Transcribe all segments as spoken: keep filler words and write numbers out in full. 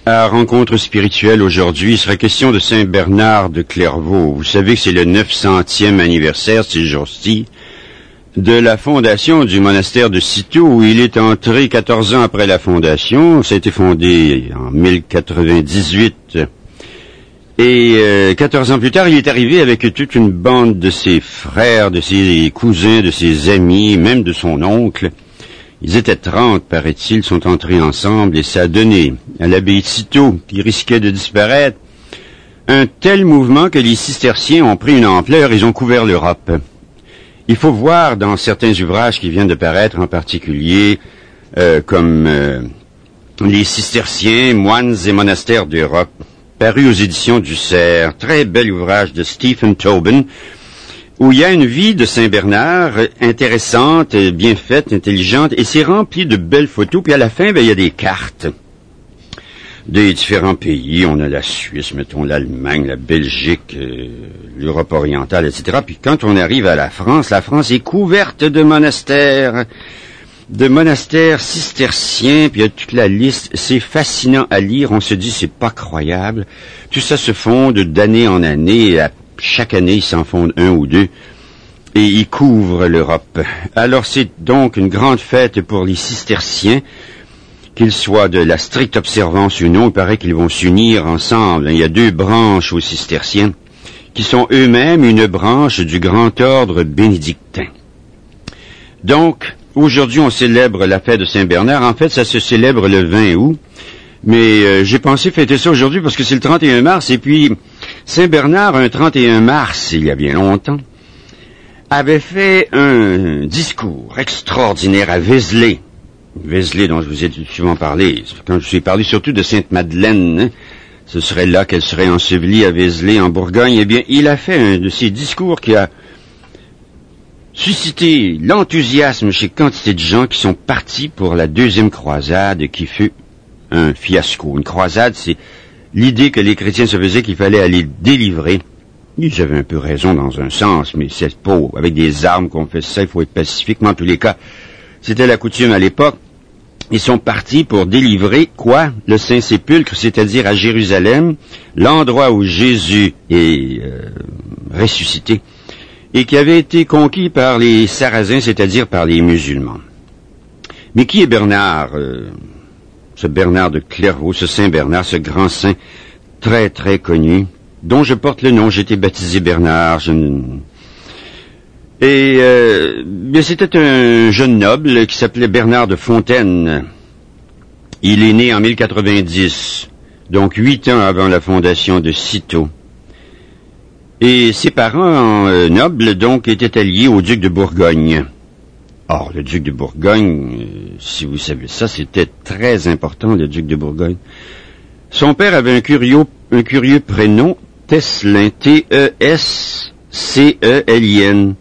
À Rencontre spirituelle aujourd'hui, il sera question de Saint Bernard de Clairvaux. Vous savez que c'est le neuf centième anniversaire, ces jours-ci, de la fondation du monastère de Cîteaux, où il est entré quatorze ans après la fondation. Ça a été fondé en mille quatre-vingt-dix-huit. Et euh, quatorze ans plus tard, il est arrivé avec toute une bande de ses frères, de ses cousins, de ses amis, même de son oncle. Ils étaient trente, paraît-il, sont entrés ensemble, et ça a donné à l'abbaye de Cîteaux, qui risquait de disparaître, un tel mouvement que les cisterciens ont pris une ampleur, ils ont couvert l'Europe. Il faut voir dans certains ouvrages qui viennent de paraître, en particulier, euh, comme euh, les cisterciens, moines et monastères d'Europe, paru aux éditions du Cerf, très bel ouvrage de Stephen Tobin, où il y a une vie de Saint Bernard intéressante, bien faite, intelligente, et c'est rempli de belles photos. Puis à la fin, ben, il y a des cartes des différents pays. On a la Suisse, mettons l'Allemagne, la Belgique, euh, l'Europe orientale, et cetera. Puis quand on arrive à la France, la France est couverte de monastères, de monastères cisterciens, puis il y a toute la liste. C'est fascinant à lire. On se dit, c'est pas croyable. Tout ça se fonde d'année en année. À chaque année, ils s'en fondent un ou deux. Et ils couvrent l'Europe. Alors, c'est donc une grande fête pour les cisterciens, qu'ils soient de la stricte observance ou non. Il paraît qu'ils vont s'unir ensemble. Il y a deux branches aux cisterciens, qui sont eux-mêmes une branche du grand ordre bénédictin. Donc, aujourd'hui, on célèbre la fête de Saint-Bernard. En fait, ça se célèbre le vingt août. Mais euh, j'ai pensé fêter ça aujourd'hui parce que c'est le trente et un mars. Et puis, Saint-Bernard, un trente et un mars, il y a bien longtemps, avait fait un discours extraordinaire à Vézelay. Vézelay, dont je vous ai souvent parlé. Quand je vous ai parlé surtout de Sainte-Madeleine, hein, ce serait là qu'elle serait ensevelie à Vézelay, en Bourgogne. Eh bien, il a fait un de ces discours qui a suscité l'enthousiasme chez quantité de gens qui sont partis pour la deuxième croisade qui fut un fiasco. Une croisade, c'est l'idée que les chrétiens se faisaient qu'il fallait aller délivrer. Ils avaient un peu raison dans un sens, mais c'est pas avec des armes qu'on fait ça, il faut être pacifique. Mais en tous les cas, c'était la coutume à l'époque. Ils sont partis pour délivrer quoi? Le Saint-Sépulcre, c'est-à-dire à Jérusalem, l'endroit où Jésus est euh, ressuscité, et qui avait été conquis par les Sarrasins, c'est-à-dire par les musulmans. Mais qui est Bernard euh, ce Bernard de Clairvaux, ce Saint Bernard, ce grand saint très très connu, dont je porte le nom, j'ai été baptisé Bernard. Je... Et euh, mais c'était un jeune noble qui s'appelait Bernard de Fontaine. Il est né en mille quatre-vingt-dix, donc huit ans avant la fondation de Cîteaux. Et ses parents euh, nobles, donc, étaient alliés au duc de Bourgogne. Or, le duc de Bourgogne, euh, si vous savez ça, c'était très important, le duc de Bourgogne. Son père avait un curieux, un curieux prénom, Tesselin, T E S C E L I N.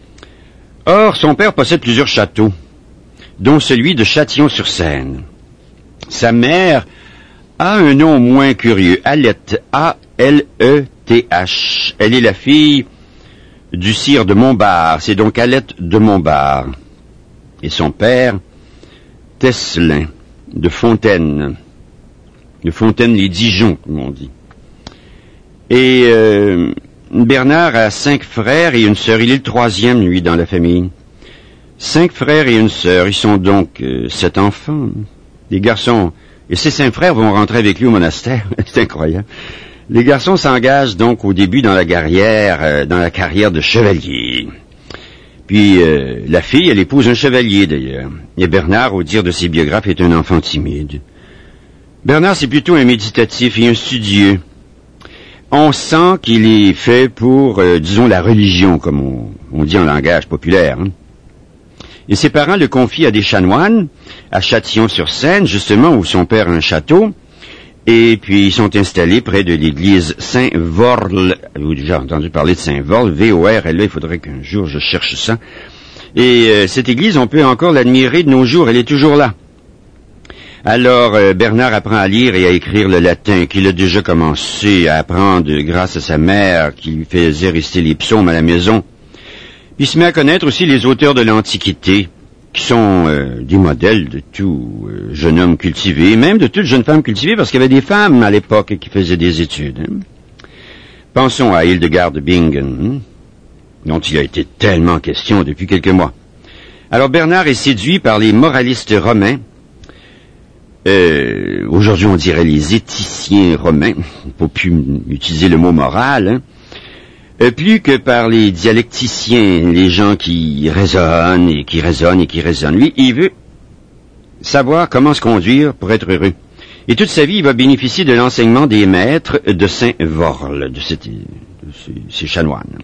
Or, son père possède plusieurs châteaux, dont celui de Châtillon-sur-Seine. Sa mère a un nom moins curieux, Alette, A L E T H. Elle est la fille du sire de Montbard, c'est donc Alette de Montbard. Et son père, Tesselin, de Fontaine, de Fontaine-les-Dijon, comme on dit. Et euh, Bernard a cinq frères et une sœur. Il est le troisième, lui, dans la famille. Cinq frères et une sœur. Ils sont donc euh, sept enfants. Les garçons... Et ces cinq frères vont rentrer avec lui au monastère. C'est incroyable. Les garçons s'engagent donc au début dans la carrière, euh, dans la carrière de chevalier. Puis euh, la fille, elle épouse un chevalier d'ailleurs. Et Bernard, au dire de ses biographes, est un enfant timide. Bernard, c'est plutôt un méditatif et un studieux. On sent qu'il est fait pour, euh, disons, la religion, comme on, on dit en langage populaire. Hein. Et ses parents le confient à des chanoines, à Châtillon-sur-Seine, justement, où son père a un château. Et puis, ils sont installés près de l'église Saint-Vorle. Avez-vous déjà entendu parler de Saint-Vorle? V O R L E, il faudrait qu'un jour je cherche ça. Et euh, cette église, on peut encore l'admirer de nos jours, elle est toujours là. Alors, euh, Bernard apprend à lire et à écrire le latin, qu'il a déjà commencé à apprendre grâce à sa mère, qui lui faisait réciter les psaumes à la maison. Puis il se met à connaître aussi les auteurs de l'Antiquité, qui sont euh, des modèles de tout euh, jeune homme cultivé, même de toute jeune femme cultivée, parce qu'il y avait des femmes à l'époque qui faisaient des études. Hein. Pensons à Hildegard de Bingen, hein, dont il a été tellement question depuis quelques mois. Alors Bernard est séduit par les moralistes romains, euh, aujourd'hui on dirait les éthiciens romains, il ne faut plus utiliser le mot moral, hein, euh, plus que par les dialecticiens, les gens qui raisonnent et qui raisonnent et qui raisonnent. Lui, il veut savoir comment se conduire pour être heureux. Et toute sa vie, il va bénéficier de l'enseignement des maîtres de Saint Worle, de, cette, de ces, ces chanoines.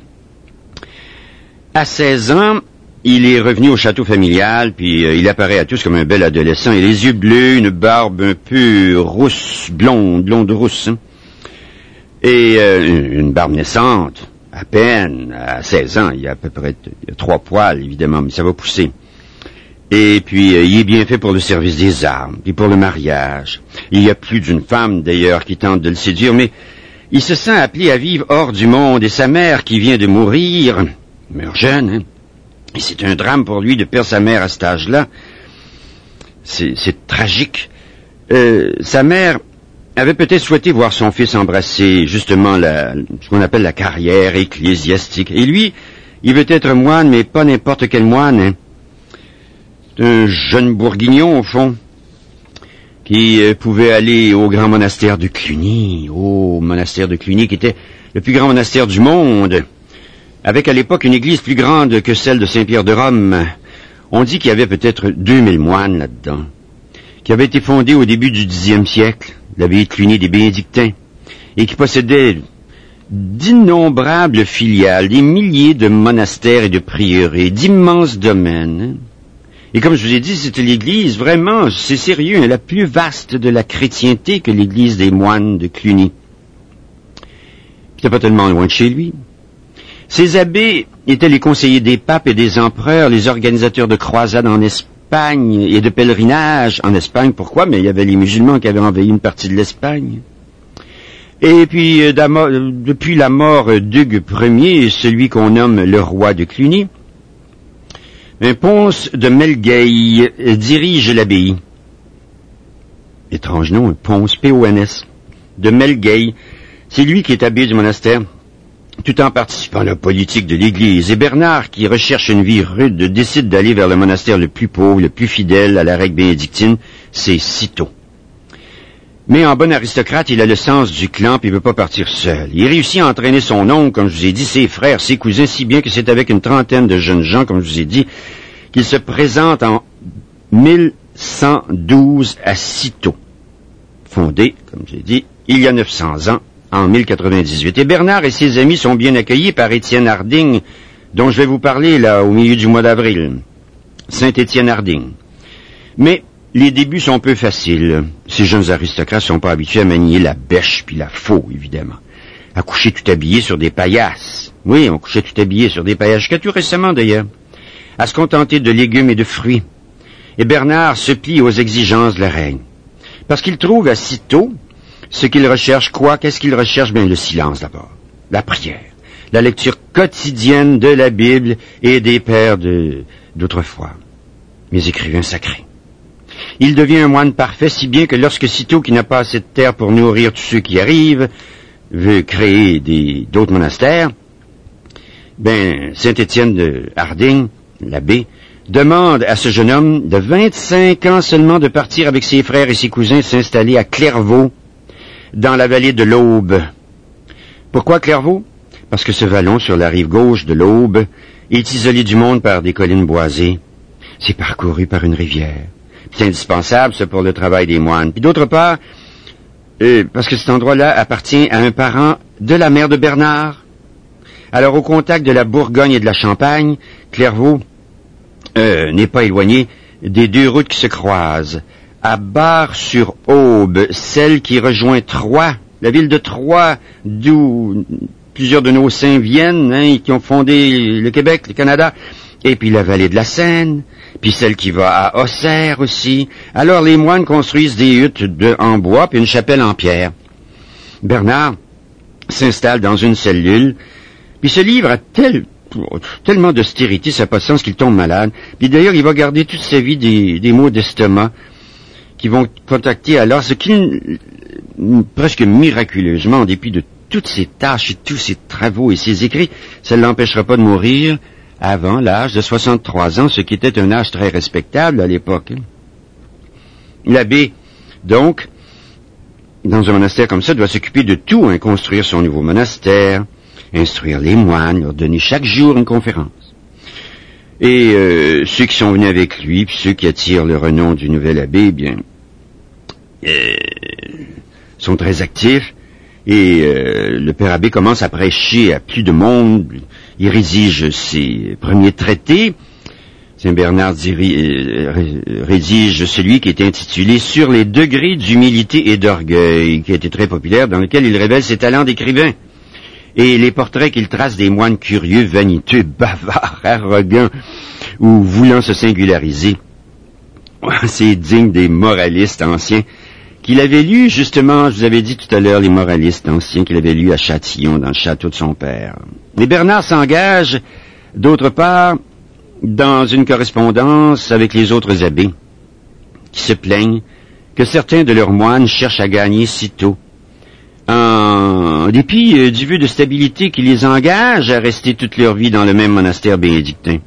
À seize ans, il est revenu au château familial, puis euh, il apparaît à tous comme un bel adolescent. Il a les yeux bleus, une barbe un peu rousse, blonde, blonde rousse, hein, et euh, une barbe naissante, à peine, à seize ans. Il y a à peu près il y a trois poils, évidemment, mais ça va pousser. Et puis, euh, il est bien fait pour le service des armes, et pour le mariage. Il y a plus d'une femme, d'ailleurs, qui tente de le séduire, mais il se sent appelé à vivre hors du monde, et sa mère, qui vient de mourir, meurt jeune, hein, et c'est un drame pour lui de perdre sa mère à cet âge-là. C'est, c'est tragique. Euh, sa mère avait peut-être souhaité voir son fils embrasser, justement, la, ce qu'on appelle la carrière ecclésiastique. Et lui, il veut être moine, mais pas n'importe quel moine, hein. Un jeune bourguignon, au fond, qui euh, pouvait aller au grand monastère de Cluny, au monastère de Cluny, qui était le plus grand monastère du monde, avec à l'époque une église plus grande que celle de Saint-Pierre de Rome. On dit qu'il y avait peut-être deux mille moines là-dedans, qui avait été fondé au début du dixième siècle, l'abbaye de Cluny des Bénédictins, et qui possédait d'innombrables filiales, des milliers de monastères et de prieurés, d'immenses domaines. Et comme je vous ai dit, c'était l'église, vraiment, c'est sérieux, la plus vaste de la chrétienté que l'église des moines de Cluny. C'était pas tellement loin de chez lui. Ces abbés étaient les conseillers des papes et des empereurs, les organisateurs de croisades en Espagne et de pèlerinages en Espagne. Pourquoi? Mais il y avait les musulmans qui avaient envahi une partie de l'Espagne. Et puis, euh, depuis la mort d'Hugues Ier, celui qu'on nomme le roi de Cluny, un Ponce de Melgueil dirige l'abbaye. Étrange nom, un Ponce, P O N S, de Melgueil. C'est lui qui est abbé du monastère, tout en participant à la politique de l'Église. Et Bernard, qui recherche une vie rude, décide d'aller vers le monastère le plus pauvre, le plus fidèle à la règle bénédictine, c'est Cîteaux. Mais en bon aristocrate, il a le sens du clan, puis il veut pas partir seul. Il réussit à entraîner son oncle, comme je vous ai dit, ses frères, ses cousins, si bien que c'est avec une trentaine de jeunes gens, comme je vous ai dit, qu'il se présente en mille cent douze à Cîteaux, fondé, comme j'ai dit, il y a neuf cents ans, en mille quatre-vingt-dix-huit. Et Bernard et ses amis sont bien accueillis par Étienne Harding, dont je vais vous parler, là, au milieu du mois d'avril. Saint-Étienne Harding. Mais les débuts sont peu faciles. Ces jeunes aristocrates sont pas habitués à manier la bêche puis la faux, évidemment. À coucher tout habillé sur des paillasses. Oui, on couchait tout habillé sur des paillasses, jusqu'à tout récemment d'ailleurs. À se contenter de légumes et de fruits. Et Bernard se plie aux exigences de la reine. Parce qu'il trouve à Cîteaux ce qu'il recherche. Quoi? Qu'est-ce qu'il recherche? Bien, le silence d'abord. La prière. La lecture quotidienne de la Bible et des pères de, d'autrefois. Les écrivains sacrés. Il devient un moine parfait, si bien que lorsque Cîteaux, qui n'a pas assez de terre pour nourrir tous ceux qui arrivent, veut créer des, d'autres monastères, ben, Saint-Étienne de Harding, l'abbé, demande à ce jeune homme de vingt-cinq ans seulement de partir avec ses frères et ses cousins s'installer à Clairvaux, dans la vallée de l'Aube. Pourquoi Clairvaux? Parce que ce vallon, sur la rive gauche de l'Aube, est isolé du monde par des collines boisées. C'est parcouru par une rivière. C'est indispensable, ça, pour le travail des moines. Puis d'autre part, euh, parce que cet endroit-là appartient à un parent de la mère de Bernard. Alors, au contact de la Bourgogne et de la Champagne, Clairvaux euh, n'est pas éloigné des deux routes qui se croisent. À Bar-sur-Aube, celle qui rejoint Troyes, la ville de Troyes, d'où plusieurs de nos saints viennent, hein, qui ont fondé le Québec, le Canada, et puis la vallée de la Seine, puis celle qui va à Auxerre aussi. Alors les moines construisent des huttes de, en bois, puis une chapelle en pierre. Bernard s'installe dans une cellule, puis se livre à tel, tellement d'austérité, ça n'a pas de sens qu'il tombe malade. Puis d'ailleurs, il va garder toute sa vie des, des maux d'estomac qui vont contacter alors, ce qui, presque miraculeusement, en dépit de toutes ses tâches et tous ses travaux et ses écrits, ça ne l'empêchera pas de mourir avant l'âge de soixante-trois ans, ce qui était un âge très respectable à l'époque. L'abbé, donc, dans un monastère comme ça, doit s'occuper de tout, hein, construire son nouveau monastère, instruire les moines, leur donner chaque jour une conférence. Et euh, ceux qui sont venus avec lui, puis ceux qui attirent le renom du nouvel abbé, eh bien, euh, sont très actifs. Et euh, le père abbé commence à prêcher à plus de monde. Il rédige ses premiers traités. Saint Bernard rédige celui qui est intitulé « Sur les degrés d'humilité et d'orgueil », qui a été très populaire, dans lequel il révèle ses talents d'écrivain et les portraits qu'il trace des moines curieux, vaniteux, bavards, arrogants ou voulant se singulariser. C'est digne des moralistes anciens qu'il avait lus, justement, je vous avais dit tout à l'heure, les moralistes anciens qu'il avait lus à Châtillon, dans le château de son père. Et Bernard s'engage, d'autre part, dans une correspondance avec les autres abbés, qui se plaignent que certains de leurs moines cherchent à gagner si tôt, en dépit euh, du vœu de stabilité qui les engage à rester toute leur vie dans le même monastère bénédictin.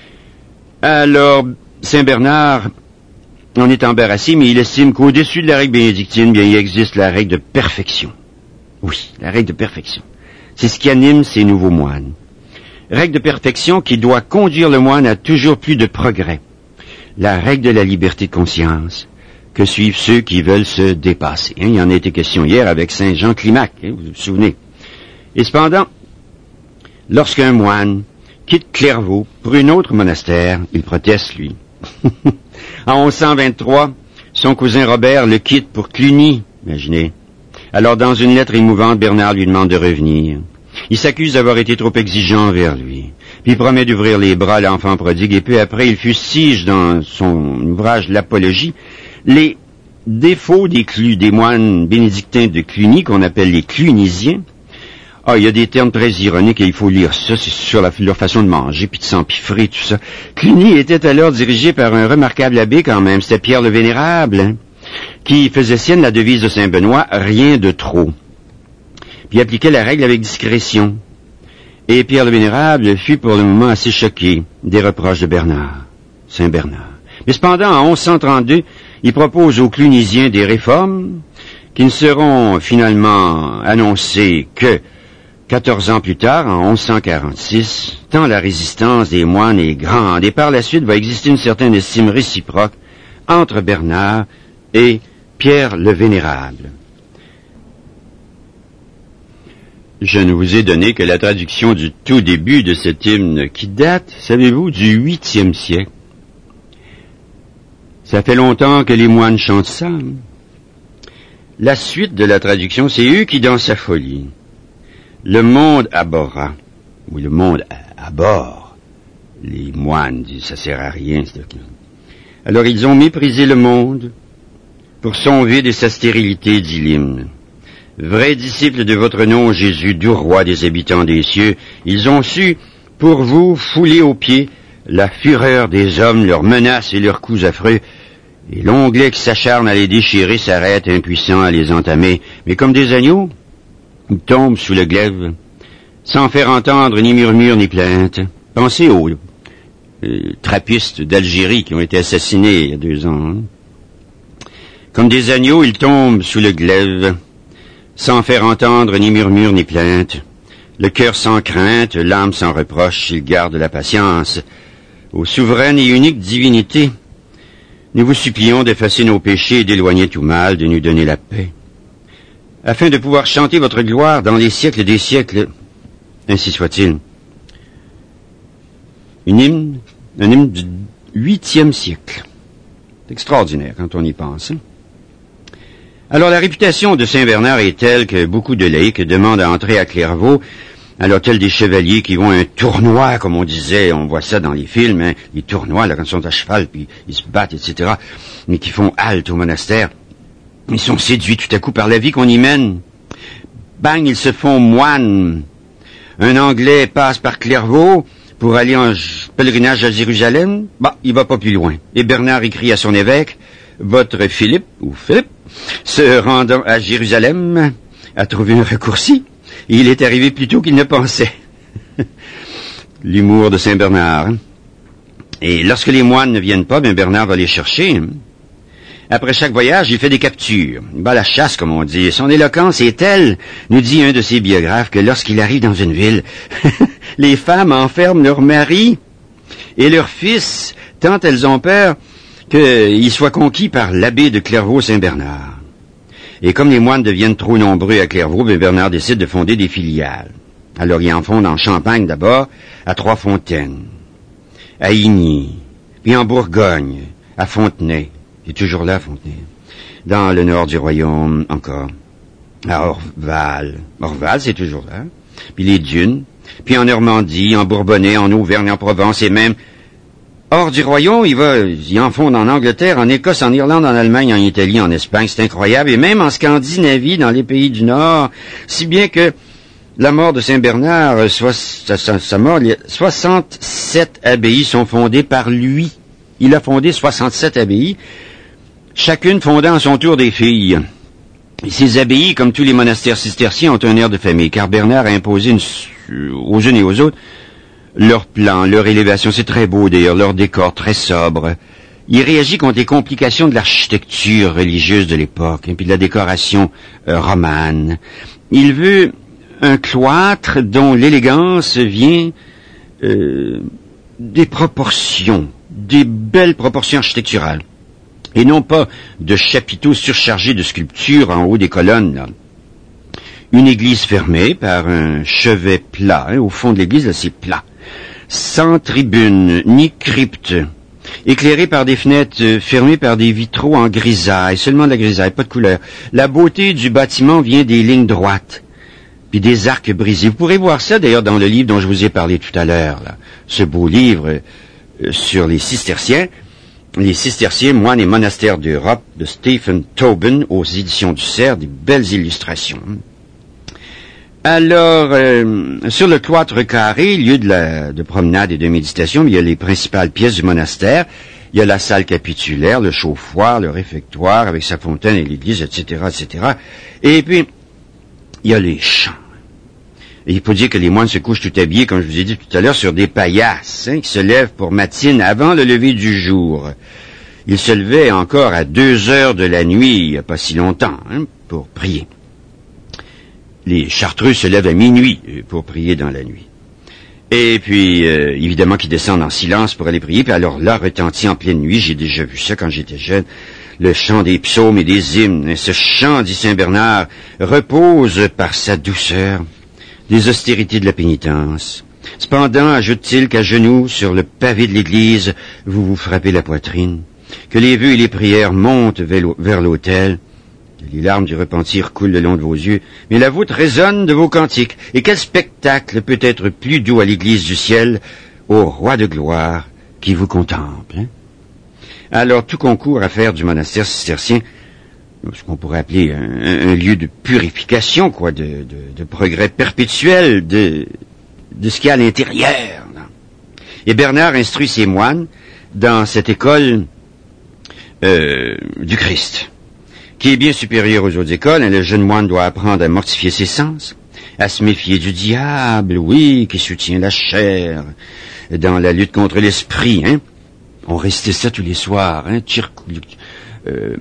Alors, Saint Bernard en est embarrassé, mais il estime qu'au-dessus de la règle bénédictine, bien, il existe la règle de perfection. Oui, la règle de perfection. C'est ce qui anime ces nouveaux moines. Règle de perfection qui doit conduire le moine à toujours plus de progrès. La règle de la liberté de conscience que suivent ceux qui veulent se dépasser. Hein, il y en a été question hier avec Saint Jean Climac, hein, vous vous souvenez. Et cependant, lorsqu'un moine quitte Clairvaux pour un autre monastère, il proteste, lui. En onze cent vingt-trois, son cousin Robert le quitte pour Cluny, imaginez. Alors, dans une lettre émouvante, Bernard lui demande de revenir. Il s'accuse d'avoir été trop exigeant envers lui. Puis il promet d'ouvrir les bras à l'enfant prodigue, et peu après, il fustige dans son ouvrage L'Apologie les défauts des, clu, des moines bénédictins de Cluny, qu'on appelle les clunisiens. Ah, il y a des termes très ironiques, et il faut lire ça, c'est sur la, leur façon de manger, puis de s'empiffrer, tout ça. Cluny était alors dirigé par un remarquable abbé quand même, c'était Pierre le Vénérable, hein, qui faisait sienne la devise de Saint-Benoît, rien de trop. Puis il appliquait la règle avec discrétion. Et Pierre le Vénérable fut pour le moment assez choqué des reproches de Bernard, Saint Bernard. Mais cependant, en onze cent trente-deux, il propose aux Clunisiens des réformes qui ne seront finalement annoncées que quatorze ans plus tard, en onze cent quarante-six, tant la résistance des moines est grande, et par la suite va exister une certaine estime réciproque entre Bernard et Pierre le Vénérable. Je ne vous ai donné que la traduction du tout début de cet hymne qui date, savez-vous, du huitième siècle. Ça fait longtemps que les moines chantent ça. Hein? La suite de la traduction, c'est eux qui dans sa folie. Le monde abhorra. Oui, le monde abhorre. Les moines disent, ça sert à rien. Alors ils ont méprisé le monde pour son vide et sa stérilité, dit l'hymne. Vrais disciples de votre nom, Jésus, doux roi des habitants des cieux, ils ont su, pour vous, fouler aux pieds la fureur des hommes, leurs menaces et leurs coups affreux, et l'onglet qui s'acharne à les déchirer s'arrête impuissant à les entamer. Mais comme des agneaux, ils tombent sous le glaive, sans faire entendre ni murmure ni plainte. Pensez aux euh, trappistes d'Algérie qui ont été assassinés il y a deux ans. Hein? Comme des agneaux, ils tombent sous le glaive, sans faire entendre ni murmure ni plainte. Le cœur sans crainte, l'âme sans reproche, ils gardent la patience. Ô souveraine et unique divinité, nous vous supplions d'effacer nos péchés et d'éloigner tout mal, de nous donner la paix, afin de pouvoir chanter votre gloire dans les siècles des siècles. Ainsi soit-il. Une hymne, un hymne du huitième siècle. C'est extraordinaire quand on y pense. Hein? Alors la réputation de Saint Bernard est telle que beaucoup de laïcs demandent à entrer à Clairvaux, alors tels des chevaliers qui vont à un tournoi, comme on disait, on voit ça dans les films, hein, les tournois, là, quand ils sont à cheval, puis ils se battent, et cetera, mais qui font halte au monastère. Ils sont séduits tout à coup par la vie qu'on y mène. Bang, ils se font moines. Un Anglais passe par Clairvaux, pour aller en pèlerinage à Jérusalem, bah, il va pas plus loin. Et Bernard écrit à son évêque, votre Philippe, ou Philippe, se rendant à Jérusalem, a trouvé un raccourci, et il est arrivé plus tôt qu'il ne pensait. L'humour de Saint Bernard. Hein? Et lorsque les moines ne viennent pas, bien Bernard va les chercher. Hein? Après chaque voyage, il fait des captures. Il bat la chasse, comme on dit. Son éloquence est telle, nous dit un de ses biographes, que lorsqu'il arrive dans une ville, les femmes enferment leurs maris et leurs fils, tant elles ont peur qu'ils soient conquis par l'abbé de Clairvaux-Saint-Bernard. Et comme les moines deviennent trop nombreux à Clairvaux, bien Bernard décide de fonder des filiales. Alors il en fonde en Champagne d'abord, à Trois-Fontaines, à Igny, puis en Bourgogne, à Fontenay. Il est toujours là, Fontenay. Dans le nord du royaume, encore. À Orval. Orval, c'est toujours là. Puis les dunes. Puis en Normandie, en Bourbonnais, en Auvergne, en Provence, et même hors du royaume, il va, il en fonde en Angleterre, en Écosse, en Irlande, en Allemagne, en Italie, en Espagne. C'est incroyable. Et même en Scandinavie, dans les pays du Nord. Si bien que la mort de Saint-Bernard, soit, sa, sa, sa mort, soixante-sept abbayes sont fondées par lui. Il a fondé soixante-sept abbayes, chacune fondant à son tour des filles. Et ces abbayes, comme tous les monastères cisterciens, ont un air de famille, car Bernard a imposé une, aux unes et aux autres leur plan, leur élévation. C'est très beau d'ailleurs, leur décor très sobre. Il réagit contre les complications de l'architecture religieuse de l'époque, et puis de la décoration euh, romane. Il veut un cloître dont l'élégance vient euh, des proportions, des belles proportions architecturales, et non pas de chapiteaux surchargés de sculptures en haut des colonnes. Là. Une église fermée par un chevet plat, hein, au fond de l'église, là, c'est plat, sans tribune ni crypte, éclairée par des fenêtres fermées par des vitraux en grisaille, seulement de la grisaille, pas de couleur. La beauté du bâtiment vient des lignes droites, puis des arcs brisés. Vous pourrez voir ça d'ailleurs dans le livre dont je vous ai parlé tout à l'heure, là. Ce beau livre euh, sur les cisterciens, les cisterciens, moines et monastères d'Europe, de Stephen Tobin, aux éditions du Cerf, des belles illustrations. Alors, euh, sur le cloître carré, lieu de, la, de promenade et de méditation, il y a les principales pièces du monastère. Il y a la salle capitulaire, le chauffoir, le réfectoire, avec sa fontaine et l'église, et cetera, et cetera. Et puis, il y a les champs. Et il faut dire que les moines se couchent tout habillés, comme je vous ai dit tout à l'heure, sur des paillasses, hein, qui se lèvent pour matine avant le lever du jour. Ils se levaient encore à deux heures de la nuit, il n'y a pas si longtemps, hein, pour prier. Les chartreux se lèvent à minuit pour prier dans la nuit. Et puis, euh, évidemment, qu'ils descendent en silence pour aller prier. Puis alors là, retentit en pleine nuit, j'ai déjà vu ça quand j'étais jeune, le chant des psaumes et des hymnes. Ce chant, dit Saint Bernard, repose par sa douceur des austérités de la pénitence. Cependant, ajoute-t-il qu'à genoux, sur le pavé de l'église, vous vous frappez la poitrine, que les vœux et les prières montent vers l'autel, que les larmes du repentir coulent le long de vos yeux, mais la voûte résonne de vos cantiques. Et quel spectacle peut être plus doux à l'église du ciel, au roi de gloire qui vous contemple, hein? Alors, tout concourt à faire du monastère cistercien ce qu'on pourrait appeler un, un lieu de purification, quoi, de, de, de progrès perpétuel de, de ce qu'il y a à l'intérieur. Là. Et Bernard instruit ses moines dans cette école euh, du Christ, qui est bien supérieure aux autres écoles. Le jeune moine doit apprendre à mortifier ses sens, à se méfier du diable, oui, qui soutient la chair dans la lutte contre l'esprit. Hein. On restait ça tous les soirs, hein, tir, euh,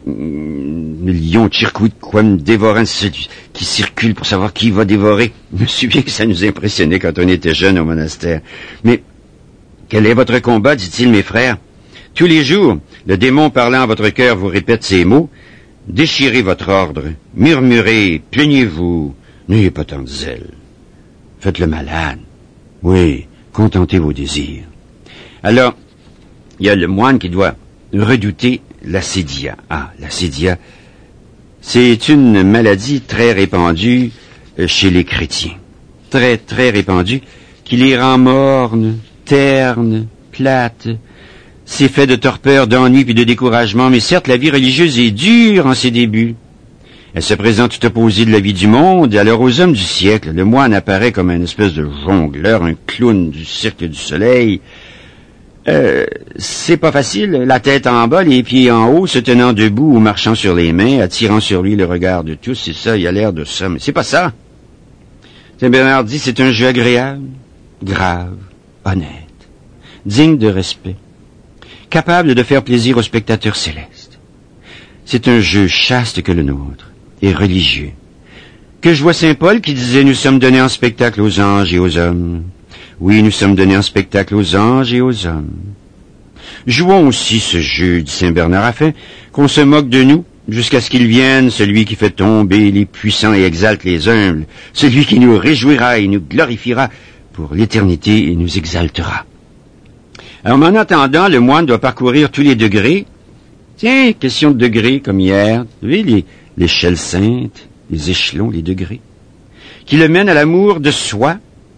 le lion Circuitquam dévorant qui circule pour savoir qui va dévorer. Je me souviens que ça nous impressionnait quand on était jeunes au monastère. Mais quel est votre combat, dit-il, mes frères? Tous les jours, le démon parlant à votre cœur vous répète ces mots. Déchirez votre ordre, murmurez, plaignez-vous, n'ayez pas tant de zèle. Faites le malade. Oui, contentez vos désirs. Alors, il y a le moine qui doit redouter l'acédia. Ah, l'acédia, c'est une maladie très répandue chez les chrétiens. Très, très répandue, qui les rend mornes, ternes, plates. C'est fait de torpeur, d'ennui puis de découragement, mais certes, la vie religieuse est dure en ses débuts. Elle se présente tout opposée de la vie du monde, et alors aux hommes du siècle, le moine apparaît comme une espèce de jongleur, un clown du cirque du soleil. Euh, c'est pas facile, la tête en bas, les pieds en haut, se tenant debout ou marchant sur les mains, attirant sur lui le regard de tous, c'est ça, il a l'air de ça, mais c'est pas ça. Saint Bernard dit, c'est un jeu agréable, grave, honnête, digne de respect, capable de faire plaisir aux spectateurs célestes. C'est un jeu chaste que le nôtre, et religieux. Que je vois Saint Paul qui disait, nous sommes donnés en spectacle aux anges et aux hommes. Oui, nous sommes donnés en spectacle aux anges et aux hommes. Jouons aussi ce jeu, dit Saint Bernard, afin qu'on se moque de nous, jusqu'à ce qu'il vienne, celui qui fait tomber les puissants et exalte les humbles, celui qui nous réjouira et nous glorifiera pour l'éternité et nous exaltera. Alors, en attendant, le moine doit parcourir tous les degrés. Tiens, question de degrés, comme hier. Vous voyez, les, l'échelle sainte, les échelons, les degrés, qui le mènent à l'amour de soi,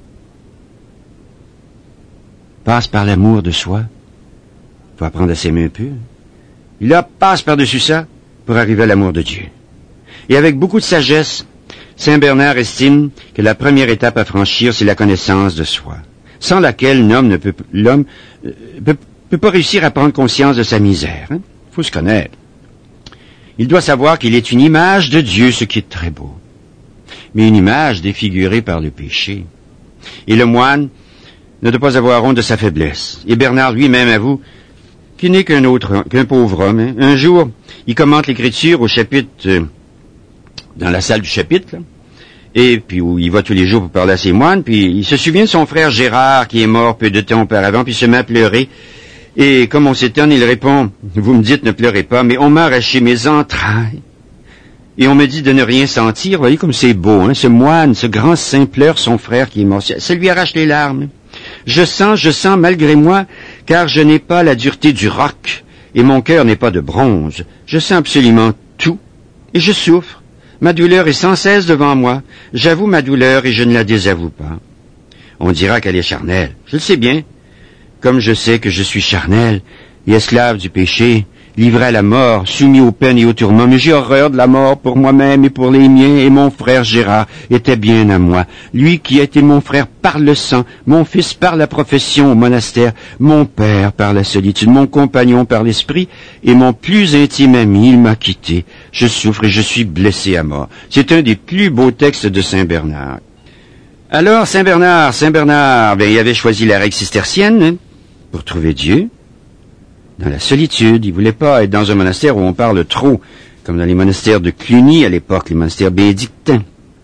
passe par l'amour de soi. Il faut apprendre à s'aimer un peu. Il là, passe par-dessus ça pour arriver à l'amour de Dieu. Et avec beaucoup de sagesse, Saint Bernard estime que la première étape à franchir, c'est la connaissance de soi, sans laquelle l'homme ne peut, l'homme, euh, peut, peut pas réussir à prendre conscience de sa misère. Il hein? faut se connaître. Il doit savoir qu'il est une image de Dieu, ce qui est très beau, mais une image défigurée par le péché. Et le moine ne doit pas avoir honte de sa faiblesse. Et Bernard lui-même avoue qu'il n'est qu'un autre, qu'un pauvre homme. Hein. Un jour, il commente l'Écriture au chapitre, euh, dans la salle du chapitre, là, et puis où il va tous les jours pour parler à ses moines, puis il se souvient de son frère Gérard qui est mort peu de temps auparavant, puis il se met à pleurer. Et comme on s'étonne, il répond, vous me dites ne pleurez pas, mais on m'a arraché mes entrailles. Et on me dit de ne rien sentir. Vous voyez comme c'est beau, hein, ce moine, ce grand saint pleure son frère qui est mort. Ça lui arrache les larmes. Je sens, je sens malgré moi, car je n'ai pas la dureté du roc, et mon cœur n'est pas de bronze. Je sens absolument tout, et je souffre. Ma douleur est sans cesse devant moi. J'avoue ma douleur et je ne la désavoue pas. On dira qu'elle est charnelle. Je le sais bien. Comme je sais que je suis charnel, et esclave du péché, livré à la mort, soumis aux peines et aux tourments, mais j'ai horreur de la mort pour moi-même et pour les miens, et mon frère Gérard était bien à moi. Lui qui a été mon frère par le sang, mon fils par la profession au monastère, mon père par la solitude, mon compagnon par l'esprit, et mon plus intime ami, il m'a quitté. Je souffre et je suis blessé à mort. C'est un des plus beaux textes de Saint Bernard. Alors, Saint Bernard, Saint Bernard, ben, il avait choisi la règle cistercienne, hein, pour trouver Dieu. Dans la solitude, il voulait pas être dans un monastère où on parle trop, comme dans les monastères de Cluny à l'époque, les monastères bénédictins.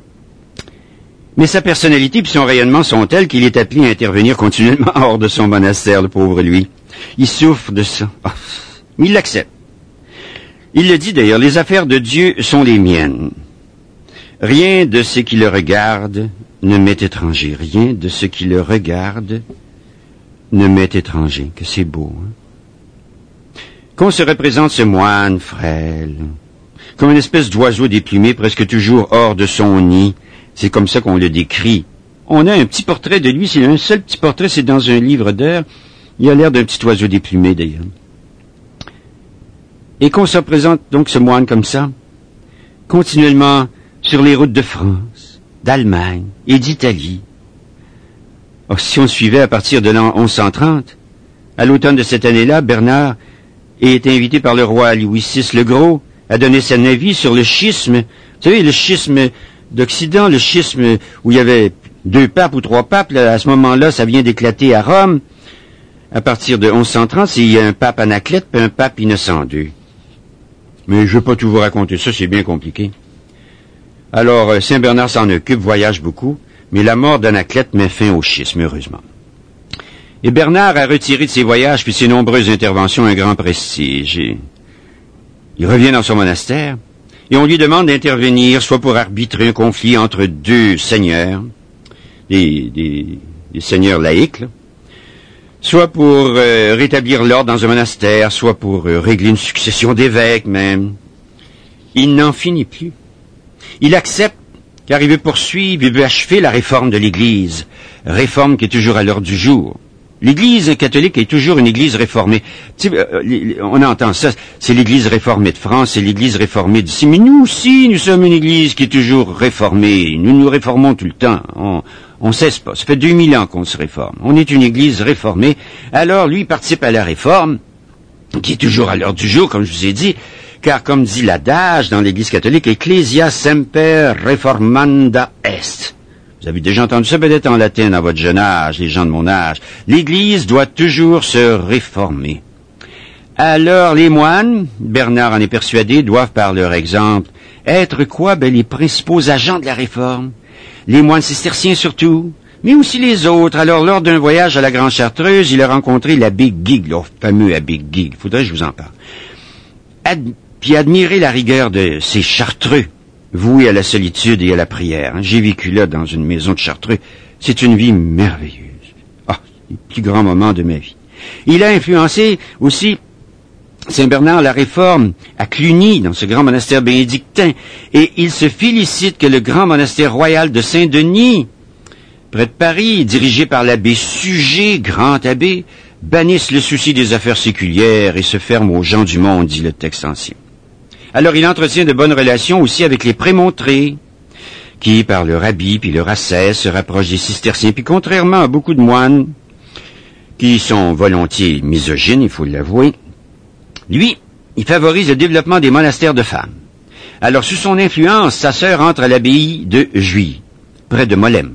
Mais sa personnalité et son rayonnement sont tels qu'il est appelé à intervenir continuellement hors de son monastère, le pauvre lui. Il souffre de ça. Oh, mais il l'accepte. Il le dit d'ailleurs, les affaires de Dieu sont les miennes. Rien de ce qui le regarde ne m'est étranger. Rien de ce qui le regarde ne m'est étranger. Que c'est beau, hein? Qu'on se représente ce moine frêle, comme une espèce d'oiseau déplumé, presque toujours hors de son nid. C'est comme ça qu'on le décrit. On a un petit portrait de lui, c'est un seul petit portrait, c'est dans un livre d'heures. Il a l'air d'un petit oiseau déplumé, d'ailleurs. Et qu'on se représente donc ce moine comme ça, continuellement sur les routes de France, d'Allemagne et d'Italie. Oh, si on suivait à partir de l'an onze cent trente, à l'automne de cette année-là, Bernard est invité par le roi Louis six le Gros à donner son avis sur le schisme. Vous savez, le schisme d'Occident, le schisme où il y avait deux papes ou trois papes, là, à ce moment-là, ça vient d'éclater à Rome. À partir de onze cent trente, il y a un pape Anaclète et un pape Innocent deux. Mais je ne vais pas tout vous raconter ça, c'est bien compliqué. Alors, Saint Bernard s'en occupe, voyage beaucoup, mais la mort d'Anaclète met fin au schisme, heureusement. Et Bernard a retiré de ses voyages puis ses nombreuses interventions un grand prestige. Et il revient dans son monastère et on lui demande d'intervenir soit pour arbitrer un conflit entre deux seigneurs, des, des, des seigneurs laïcs, là, soit pour euh, rétablir l'ordre dans un monastère, soit pour euh, régler une succession d'évêques même. Il n'en finit plus. Il accepte car il veut poursuivre, il veut achever la réforme de l'Église, réforme qui est toujours à l'ordre du jour. L'Église catholique est toujours une Église réformée. Tu sais, euh, on entend ça, c'est l'Église réformée de France, c'est l'Église réformée d'ici. Mais nous aussi, nous sommes une Église qui est toujours réformée. Nous nous réformons tout le temps. On, on cesse pas. Ça fait deux mille ans qu'on se réforme. On est une Église réformée. Alors, lui, il participe à la réforme, qui est toujours à l'heure du jour, comme je vous ai dit, car comme dit l'adage dans l'Église catholique, Ecclesia semper reformanda est. Vous avez déjà entendu ça peut-être en latin dans votre jeune âge, les gens de mon âge. L'Église doit toujours se réformer. Alors, les moines, Bernard en est persuadé, doivent par leur exemple être quoi? Ben, les principaux agents de la réforme. Les moines cisterciens surtout, mais aussi les autres. Alors, lors d'un voyage à la Grande Chartreuse, il a rencontré l'abbé Guy, le fameux abbé Guy. Il faudrait que je vous en parle. Ad- puis admirer la rigueur de ces chartreux, voués à la solitude et à la prière. J'ai vécu là dans une maison de chartreux. C'est une vie merveilleuse. Ah, les plus grands moments de ma vie. Il a influencé aussi Saint-Bernard la Réforme à Cluny, dans ce grand monastère bénédictin, et il se félicite que le grand monastère royal de Saint-Denis, près de Paris, dirigé par l'abbé Suger, grand abbé, bannisse le souci des affaires séculières et se ferme aux gens du monde, dit le texte ancien. Alors il entretient de bonnes relations aussi avec les prémontrés, qui, par leur habit puis leur ascèse, se rapprochent des cisterciens. Puis contrairement à beaucoup de moines, qui sont volontiers misogynes, il faut l'avouer, lui, il favorise le développement des monastères de femmes. Alors, sous son influence, sa sœur entre à l'abbaye de Juilly, près de Molem,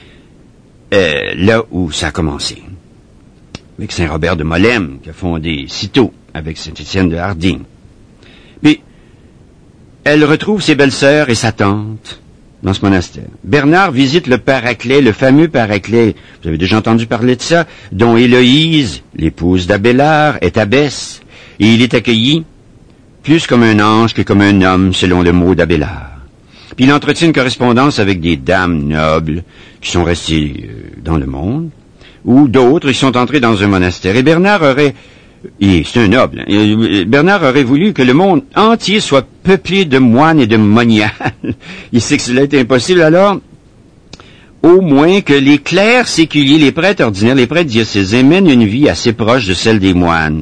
euh, là où ça a commencé, avec Saint Robert de Molem, qui a fondé Cîteaux, avec Saint Étienne de Harding. Puis, elle retrouve ses belles-sœurs et sa tante dans ce monastère. Bernard visite le Paraclet, le fameux Paraclet, vous avez déjà entendu parler de ça, dont Héloïse, l'épouse d'Abélard, est abbesse, et il est accueilli plus comme un ange que comme un homme, selon le mot d'Abélard. Puis il entretient une correspondance avec des dames nobles qui sont restées dans le monde, ou d'autres, ils sont entrés dans un monastère. Et Bernard aurait, et c'est un noble, hein, Bernard aurait voulu que le monde entier soit peuplé de moines et de moniales. Il sait que cela est impossible, alors au moins que les clercs séculiers, les prêtres ordinaires, les prêtres diocésains mènent une vie assez proche de celle des moines.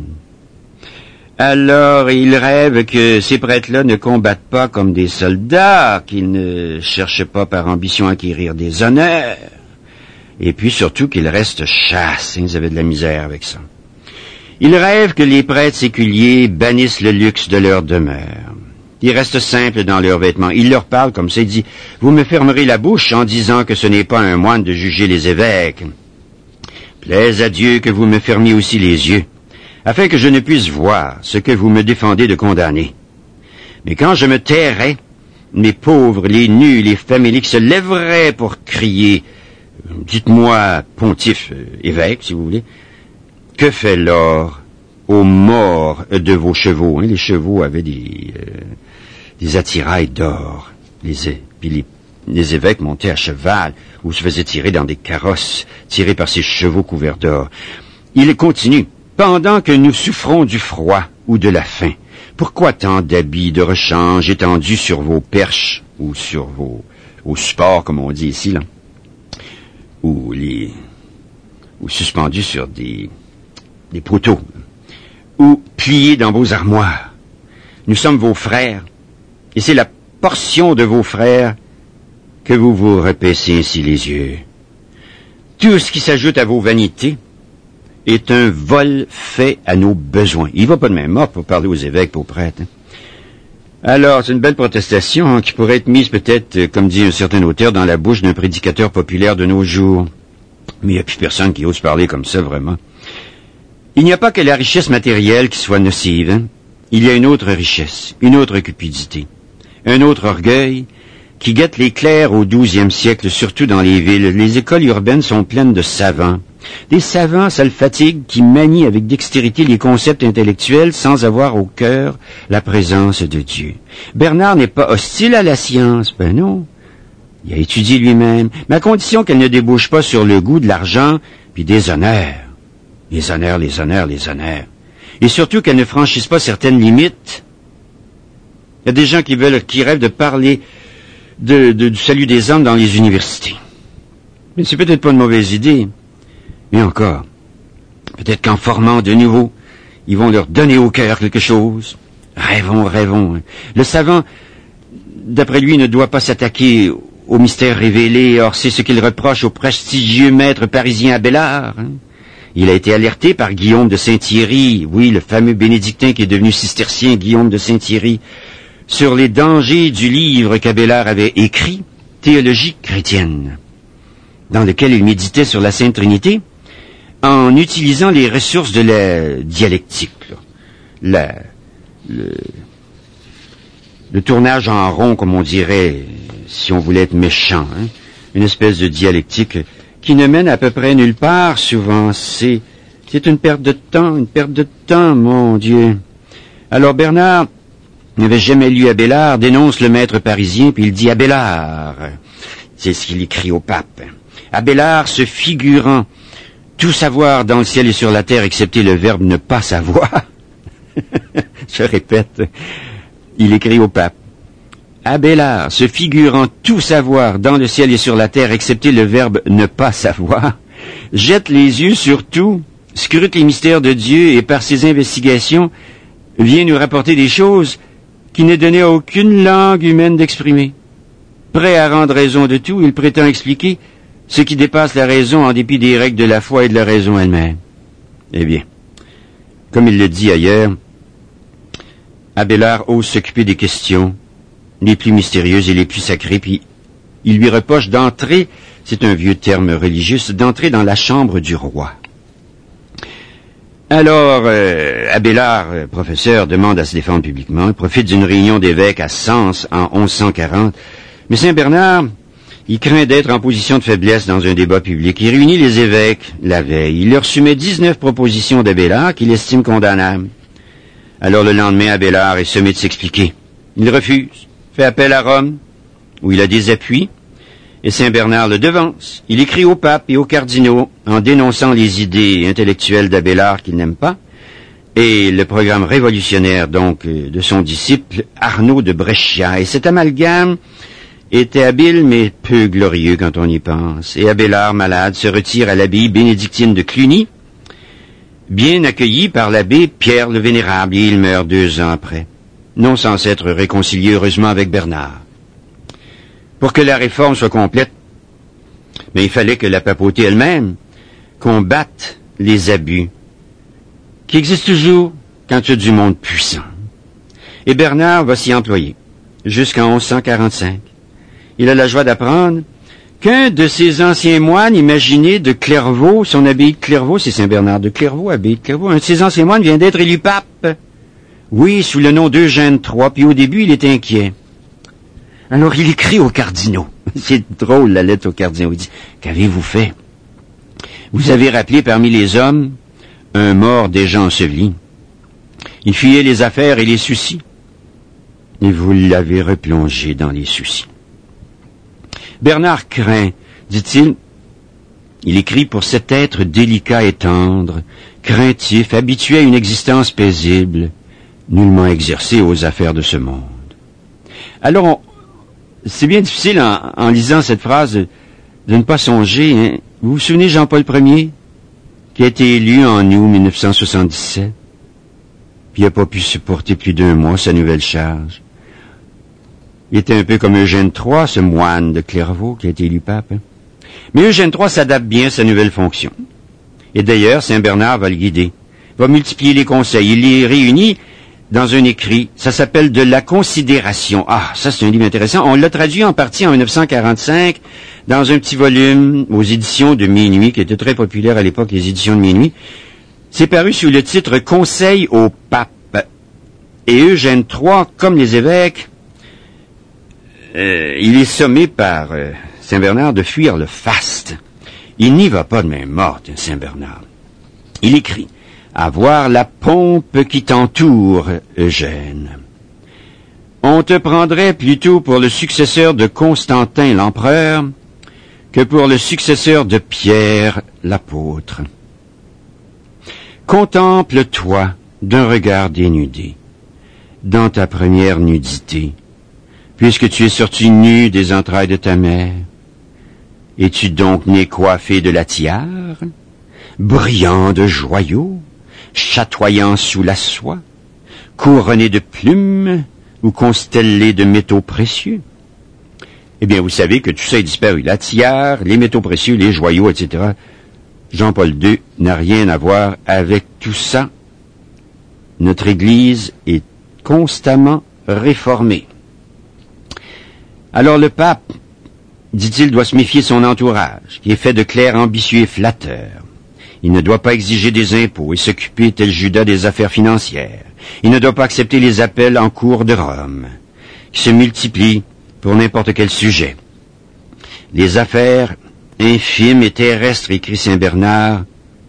Alors, il rêve que ces prêtres-là ne combattent pas comme des soldats, qu'ils ne cherchent pas par ambition à acquérir des honneurs, et puis surtout qu'ils restent chasses. Ils avaient de la misère avec ça. Il rêve que les prêtres séculiers bannissent le luxe de leur demeure. Ils restent simples dans leurs vêtements. Il leur parle comme ça, il dit « Vous me fermerez la bouche en disant que ce n'est pas un moine de juger les évêques. Plaise à Dieu que vous me fermiez aussi les yeux, afin que je ne puisse voir ce que vous me défendez de condamner. Mais quand je me tairai, les pauvres, les nus, les faméliques se lèveraient pour crier, dites-moi, pontife, euh, évêque, si vous voulez, que fait l'or aux morts de vos chevaux? Hein? Les chevaux avaient des, euh, des attirails d'or. Les, puis les, les évêques montaient à cheval ou se faisaient tirer dans des carrosses, tirés par ces chevaux couverts d'or. Il continue. Pendant que nous souffrons du froid ou de la faim, pourquoi tant d'habits de rechange étendus sur vos perches ou sur vos, vos supports, comme on dit ici, là, ou les, ou suspendus sur des, des poteaux, ou pliés dans vos armoires? Nous sommes vos frères, et c'est la portion de vos frères que vous vous repaissez ainsi les yeux. Tout ce qui s'ajoute à vos vanités est un vol fait à nos besoins. Il va pas de même mort pour parler aux évêques, aux prêtres. Hein. Alors, c'est une belle protestation hein, qui pourrait être mise peut-être, comme dit un certain auteur, dans la bouche d'un prédicateur populaire de nos jours. Mais il n'y a plus personne qui ose parler comme ça, vraiment. Il n'y a pas que la richesse matérielle qui soit nocive. Hein. Il y a une autre richesse, une autre cupidité, un autre orgueil qui guette les clercs au douzième siècle, surtout dans les villes. Les écoles urbaines sont pleines de savants. Des savants, ça le fatigue, qui manient avec dextérité les concepts intellectuels sans avoir au cœur la présence de Dieu. Bernard n'est pas hostile à la science, ben non. Il a étudié lui-même, mais à condition qu'elle ne débouche pas sur le goût de l'argent puis des honneurs. Les honneurs, les honneurs, les honneurs. Et surtout qu'elle ne franchisse pas certaines limites. Il y a des gens qui veulent, qui rêvent de parler de, de, du salut des hommes dans les universités. Mais c'est peut-être pas une mauvaise idée. Mais encore, Peut-être qu'en formant de nouveau, ils vont leur donner au cœur quelque chose. Rêvons, rêvons. Le savant, d'après lui, ne doit pas s'attaquer au mystère révélé. Or, c'est ce qu'il reproche au prestigieux maître parisien Abélard. Hein. Il a été alerté par Guillaume de Saint-Thierry, oui, le fameux bénédictin qui est devenu cistercien, Guillaume de Saint-Thierry, sur les dangers du livre qu'Abélard avait écrit, Théologie chrétienne, dans lequel il méditait sur la Sainte Trinité, en utilisant les ressources de la dialectique, là. La, le, le tournage en rond, comme on dirait, si on voulait être méchant, hein, une espèce de dialectique qui ne mène à peu près nulle part, souvent. C'est, c'est une perte de temps, une perte de temps, mon Dieu. Alors Bernard n'avait jamais lu Abélard, dénonce le maître parisien, puis il dit Abélard. C'est ce qu'il écrit au pape. Abélard se figurant tout savoir dans le ciel et sur la terre, excepté le verbe ne pas savoir. Je répète, il écrit au pape. Abélard, se figurant tout savoir dans le ciel et sur la terre, excepté le verbe ne pas savoir, jette les yeux sur tout, scrute les mystères de Dieu et par ses investigations vient nous rapporter des choses qui ne donnaient aucune langue humaine d'exprimer. Prêt à rendre raison de tout, il prétend expliquer ce qui dépasse la raison en dépit des règles de la foi et de la raison elle-même. Eh bien, comme il le dit ailleurs, Abélard ose s'occuper des questions les plus mystérieuses et les plus sacrées, puis il lui reproche d'entrer, c'est un vieux terme religieux, d'entrer dans la chambre du roi. Alors, euh, Abélard, euh, professeur, demande à se défendre publiquement, il profite d'une réunion d'évêques à Sens en onze cent quarante, mais Saint Bernard, il craint d'être en position de faiblesse dans un débat public. Il réunit les évêques la veille, il leur soumet dix-neuf propositions d'Abélard qu'il estime condamnables. Alors le lendemain, Abélard est sommé de s'expliquer. Il refuse, fait appel à Rome, où il a des appuis, et Saint Bernard le devance. Il écrit au pape et aux cardinaux en dénonçant les idées intellectuelles d'Abélard qu'il n'aime pas, et le programme révolutionnaire, donc, de son disciple Arnaud de Brescia. Et cet amalgame était habile, mais peu glorieux quand on y pense. Et Abélard, malade, se retire à l'abbaye bénédictine de Cluny, bien accueilli par l'abbé Pierre le Vénérable, et il meurt deux ans après, non sans s'être réconcilié heureusement avec Bernard. Pour que la réforme soit complète, mais il fallait que la papauté elle-même combatte les abus qui existent toujours quand tu as du monde puissant. Et Bernard va s'y employer jusqu'en onze cent quarante-cinq. Il a la joie d'apprendre qu'un de ses anciens moines imaginés de Clairvaux, son abbaye de Clairvaux, c'est Saint Bernard de Clairvaux, abbaye de Clairvaux, un de ses anciens moines vient d'être élu pape. Oui, sous le nom d'Eugène trois, puis au début, il est inquiet. Alors il écrit aux cardinaux. C'est drôle, la lettre aux cardinaux. Il dit, qu'avez-vous fait? Vous avez rappelé parmi les hommes un mort déjà enseveli. Il fuyait les affaires et les soucis. Et vous l'avez replongé dans les soucis. Bernard craint, dit-il, il écrit pour cet être délicat et tendre, craintif, habitué à une existence paisible, nullement exercé aux affaires de ce monde. Alors, on, c'est bien difficile en, en lisant cette phrase de, de ne pas songer. Hein. Vous vous souvenez Jean-Paul Ier, qui a été élu en août mille neuf cent soixante-dix-sept, puis il n'a pas pu supporter plus d'un mois sa nouvelle charge. Il était un peu comme Eugène trois, ce moine de Clairvaux qui a été élu pape. Hein. Mais Eugène trois s'adapte bien à sa nouvelle fonction. Et d'ailleurs, Saint Bernard va le guider, va multiplier les conseils. Il les réunit dans un écrit. Ça s'appelle De la considération. Ah, ça c'est un livre intéressant. On l'a traduit en partie en mille neuf cent quarante-cinq dans un petit volume aux éditions de Minuit, qui était très populaire à l'époque, les éditions de Minuit. C'est paru sous le titre Conseil au pape. Et Eugène trois, comme les évêques, Euh, il est sommé par euh, Saint Bernard de fuir le faste. Il n'y va pas de main morte, Saint Bernard. Il écrit « Avoir la pompe qui t'entoure, Eugène. On te prendrait plutôt pour le successeur de Constantin l'empereur que pour le successeur de Pierre l'apôtre. Contemple-toi d'un regard dénudé, dans ta première nudité, puisque tu es sorti nu des entrailles de ta mère. Es-tu donc né coiffé de la tiare? brillant de joyaux, chatoyant sous la soie, couronné de plumes ou constellé de métaux précieux. Eh bien, vous savez que tout ça est disparu. La tiare, les métaux précieux, les joyaux, et cetera. Jean-Paul deux n'a rien à voir avec tout ça. Notre Église est constamment réformée. Alors le pape, dit-il, doit se méfier de son entourage, qui est fait de clercs ambitieux et flatteurs. Il ne doit pas exiger des impôts et s'occuper, tel Judas, des affaires financières. Il ne doit pas accepter les appels en cours de Rome, qui se multiplient pour n'importe quel sujet. Les affaires infimes et terrestres, écrit saint Bernard,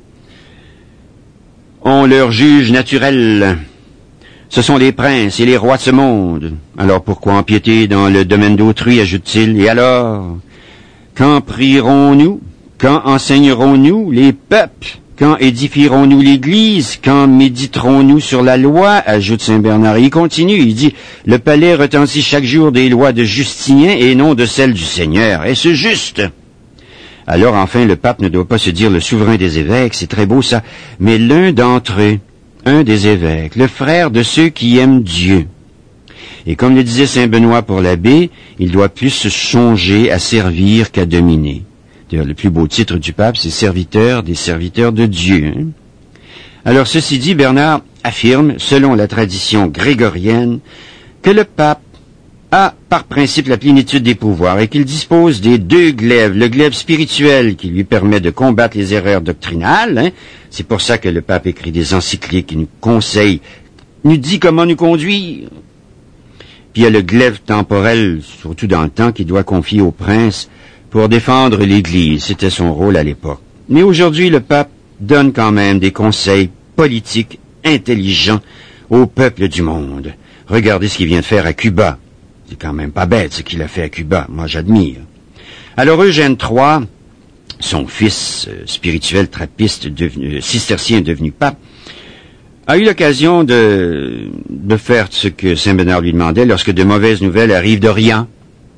ont leur juge naturel. Ce sont les princes et les rois de ce monde. Alors pourquoi empiéter dans le domaine d'autrui, ajoute-t-il. Et alors, quand prierons-nous? Quand enseignerons-nous les peuples? Quand édifierons-nous l'Église? Quand méditerons-nous sur la loi? Ajoute saint Bernard. Il continue, il dit, le palais retentit chaque jour des lois de Justinien et non de celles du Seigneur. Est-ce juste? Alors enfin, le pape ne doit pas se dire le souverain des évêques, c'est très beau ça, mais l'un d'entre eux, un des évêques, le frère de ceux qui aiment Dieu. Et comme le disait saint Benoît pour l'abbé, il doit plus se songer à servir qu'à dominer. D'ailleurs, le plus beau titre du pape, c'est serviteur des serviteurs de Dieu. Hein? Alors, ceci dit, Bernard affirme, selon la tradition grégorienne, que le pape a par principe la plénitude des pouvoirs et qu'il dispose des deux glaives, le glaive spirituel qui lui permet de combattre les erreurs doctrinales. Hein? C'est pour ça que le pape écrit des encycliques qui nous conseille, nous dit comment nous conduire. Puis il y a le glaive temporel, surtout dans le temps, qu'il doit confier au prince pour défendre l'Église. C'était son rôle à l'époque. Mais aujourd'hui, le pape donne quand même des conseils politiques intelligents au peuple du monde. Regardez ce qu'il vient de faire à Cuba. C'est quand même pas bête ce qu'il a fait à Cuba. Moi, j'admire. Alors, Eugène trois, son fils euh, spirituel trappiste, devenu, euh, cistercien devenu pape, a eu l'occasion de, de faire ce que saint Bernard lui demandait lorsque de mauvaises nouvelles arrivent d'Orient.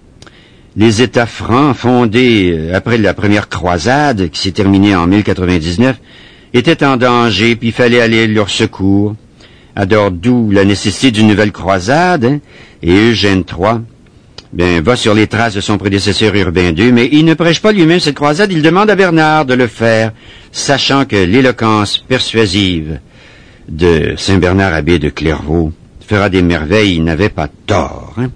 Les États francs fondés euh, après la première croisade, qui s'est terminée en mille quatre-vingt-dix-neuf, étaient en danger, puis il fallait aller à leur secours. Alors, d'où la nécessité d'une nouvelle croisade, hein? Et Eugène trois, ben, va sur les traces de son prédécesseur Urbain deux, mais il ne prêche pas lui-même cette croisade, il demande à Bernard de le faire, sachant que l'éloquence persuasive de saint Bernard abbé de Clairvaux fera des merveilles, il n'avait pas tort. Hein?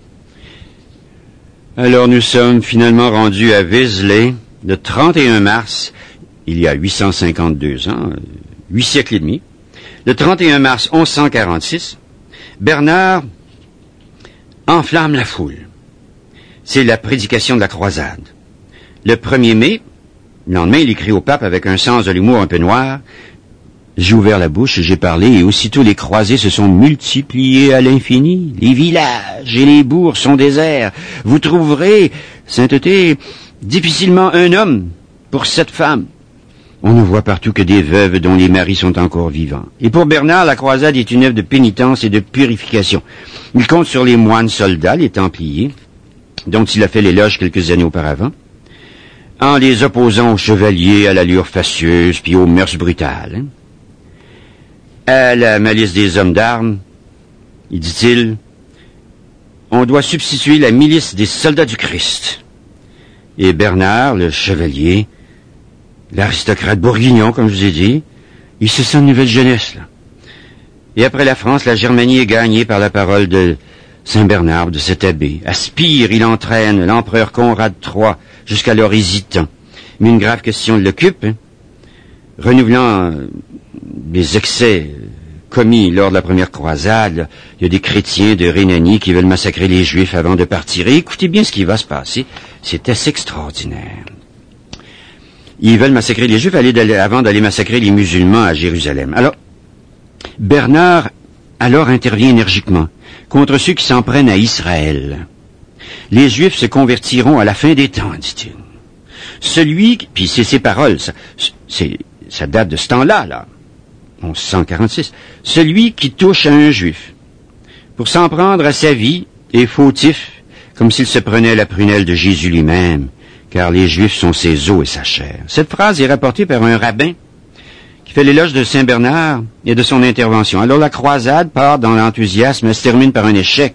Alors, nous sommes finalement rendus à Vézelay, le trente et un mars, il y a huit cent cinquante-deux ans, huit siècles et demi, le trente et un mars onze cent quarante-six, Bernard enflamme la foule. C'est la prédication de la croisade. Le premier mai, le lendemain, il écrit au pape avec un sens de l'humour un peu noir, « J'ai ouvert la bouche, j'ai parlé, et aussitôt les croisés se sont multipliés à l'infini. Les villages et les bourgs sont déserts. Vous trouverez, sainteté, difficilement un homme pour sept femmes. On ne voit partout que des veuves dont les maris sont encore vivants. Et pour Bernard, la croisade est une œuvre de pénitence et de purification. Il compte sur les moines soldats, les Templiers, dont il a fait l'éloge quelques années auparavant, en les opposant aux chevaliers à l'allure facieuse puis aux mœurs brutales. Hein. À la malice des hommes d'armes, il dit-il, on doit substituer la milice des soldats du Christ. Et Bernard, le chevalier, l'aristocrate bourguignon, comme je vous ai dit, il se sent une nouvelle jeunesse, là. Et après la France, la Germanie est gagnée par la parole de saint Bernard, de cet abbé. À Spire, il entraîne l'empereur Conrad trois, jusqu'alors hésitant. Mais une grave question l'occupe, hein, renouvelant euh, les excès euh, commis lors de la première croisade. Il y a des chrétiens de Rhénanie qui veulent massacrer les Juifs avant de partir. Et écoutez bien ce qui va se passer. C'est assez extraordinaire. Ils veulent massacrer les Juifs avant d'aller massacrer les musulmans à Jérusalem. Alors, Bernard, alors, intervient énergiquement contre ceux qui s'en prennent à Israël. Les Juifs se convertiront à la fin des temps, dit-il. Celui, puis c'est ses paroles, ça, c'est, ça date de ce temps-là, là, onze cent quarante-six. Celui qui touche à un Juif, pour s'en prendre à sa vie, est fautif, comme s'il se prenait la prunelle de Jésus lui-même, car les Juifs sont ses os et sa chair. Cette phrase est rapportée par un rabbin qui fait l'éloge de Saint Bernard et de son intervention. Alors la croisade part dans l'enthousiasme, elle se termine par un échec.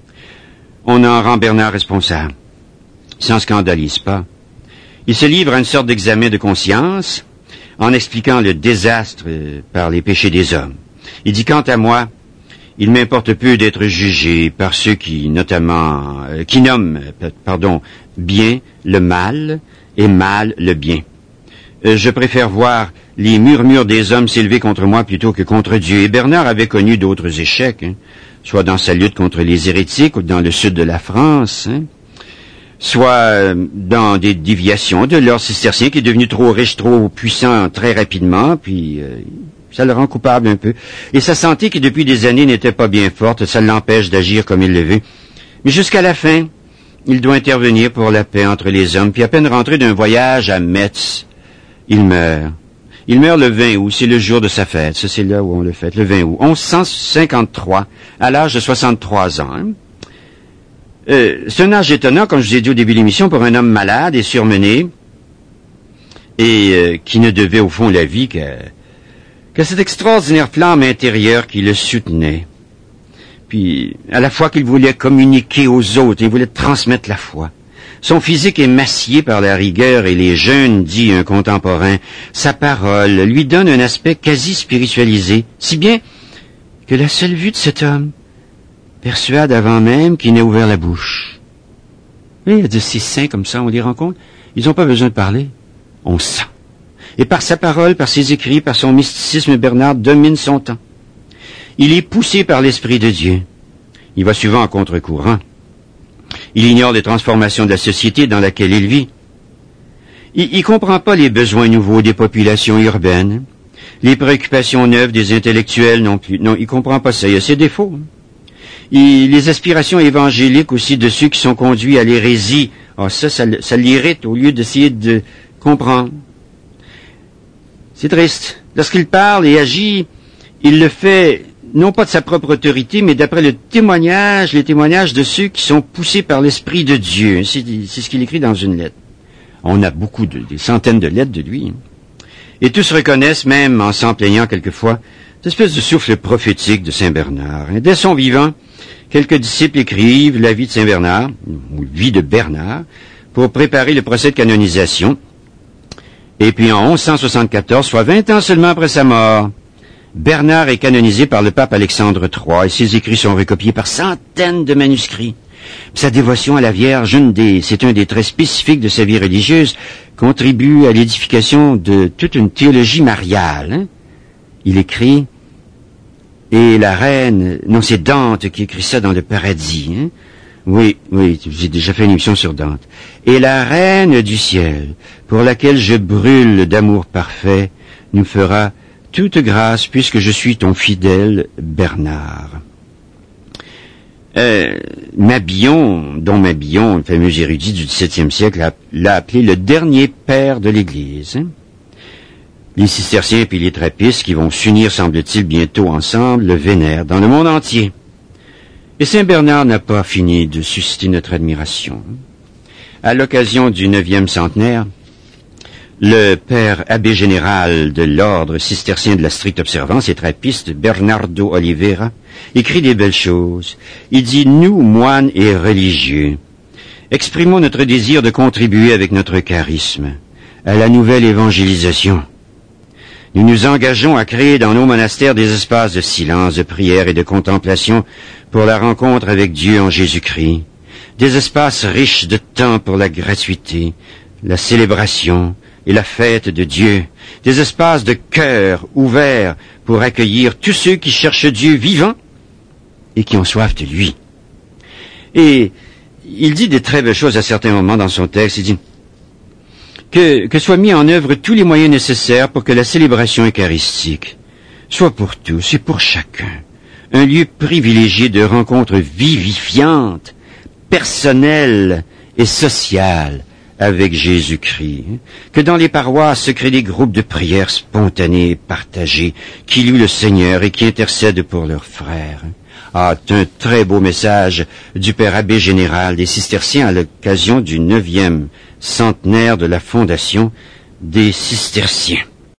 On en rend Bernard responsable. Il s'en scandalise pas. Il se livre à une sorte d'examen de conscience en expliquant le désastre par les péchés des hommes. Il dit, quant à moi, il m'importe peu d'être jugé par ceux qui, notamment, euh, qui nomment, pardon, bien le mal et mal le bien. Euh, je préfère voir les murmures des hommes s'élever contre moi plutôt que contre Dieu. Et Bernard avait connu d'autres échecs, hein, soit dans sa lutte contre les hérétiques ou dans le sud de la France, hein, soit dans des déviations de l'ordre cistercien qui est devenu trop riche, trop puissant très rapidement, puis euh, ça le rend coupable un peu. Et sa santé, qui depuis des années n'était pas bien forte, ça l'empêche d'agir comme il le veut. Mais jusqu'à la fin, il doit intervenir pour la paix entre les hommes, puis à peine rentré d'un voyage à Metz, il meurt. Il meurt le vingt août, c'est le jour de sa fête, ça c'est là où on le fête, le vingt août, onze cent cinquante-trois, à l'âge de soixante-trois ans. Hein. Euh, c'est un âge étonnant, comme je vous ai dit au début de l'émission, pour un homme malade et surmené, et euh, qui ne devait au fond la vie qu'à, qu'à cette extraordinaire flamme intérieure qui le soutenait. Puis, à la fois qu'il voulait communiquer aux autres, il voulait transmettre la foi. Son physique émacié par la rigueur et les jeûnes, dit un contemporain, sa parole lui donne un aspect quasi spiritualisé, si bien que la seule vue de cet homme persuade avant même qu'il n'ait ouvert la bouche. Oui, il y a de ces saints comme ça, on les rencontre, ils n'ont pas besoin de parler, on sent. Et par sa parole, par ses écrits, par son mysticisme, Bernard domine son temps. Il est poussé par l'Esprit de Dieu. Il va souvent à contre-courant. Il ignore les transformations de la société dans laquelle il vit. Il ne comprend pas les besoins nouveaux des populations urbaines, les préoccupations neuves des intellectuels non plus. Non, il ne comprend pas ça, il y a ses défauts. Il, les aspirations évangéliques aussi de ceux qui sont conduits à l'hérésie, oh, ça, ça, ça l'irrite au lieu d'essayer de comprendre. C'est triste. Lorsqu'il parle et agit, il le fait non pas de sa propre autorité, mais d'après le témoignage, les témoignages de ceux qui sont poussés par l'Esprit de Dieu. C'est, c'est ce qu'il écrit dans une lettre. On a beaucoup de, des centaines de lettres de lui. Et tous reconnaissent, même en s'en plaignant quelquefois, cette espèce de souffle prophétique de Saint Bernard. Dès son vivant, quelques disciples écrivent la vie de Saint Bernard, ou vie de Bernard, pour préparer le procès de canonisation. Et puis en onze cent soixante-quatorze, soit vingt ans seulement après sa mort, Bernard est canonisé par le pape Alexandre trois et ses écrits sont recopiés par centaines de manuscrits. Sa dévotion à la Vierge, une des, c'est un des traits spécifiques de sa vie religieuse, contribue à l'édification de toute une théologie mariale. Hein? Il écrit, et la reine, non c'est Dante qui écrit ça dans le Paradis. Hein? Oui, oui, j'ai déjà fait une émission sur Dante. Et la reine du ciel, pour laquelle je brûle d'amour parfait, nous fera toute grâce, puisque je suis ton fidèle Bernard. Euh, Mabillon, dont Mabillon, le fameux érudit du dix-septième siècle, l'a, l'a appelé le dernier père de l'Église. Hein? Les cisterciens et les trappistes, qui vont s'unir, semble-t-il, bientôt ensemble, le vénèrent dans le monde entier. Et Saint Bernard n'a pas fini de susciter notre admiration. À l'occasion du neuvième centenaire, le père abbé général de l'ordre cistercien de la stricte observance et trappiste, Bernardo Oliveira, écrit des belles choses. Il dit, nous, moines et religieux, exprimons notre désir de contribuer avec notre charisme à la nouvelle évangélisation. Nous nous engageons à créer dans nos monastères des espaces de silence, de prière et de contemplation pour la rencontre avec Dieu en Jésus-Christ, des espaces riches de temps pour la gratuité, la célébration et la fête de Dieu, des espaces de cœur ouverts pour accueillir tous ceux qui cherchent Dieu vivant et qui ont soif de lui. Et il dit des très belles choses à certains moments dans son texte. Il dit que, que soient mis en œuvre tous les moyens nécessaires pour que la célébration eucharistique soit pour tous et pour chacun un lieu privilégié de rencontres vivifiantes, personnelles et sociales avec Jésus-Christ, que dans les paroisses se créent des groupes de prières spontanées et partagées qui louent le Seigneur et qui intercèdent pour leurs frères. Ah, c'est un très beau message du père abbé général des cisterciens à l'occasion du neuvième centenaire de la fondation des cisterciens.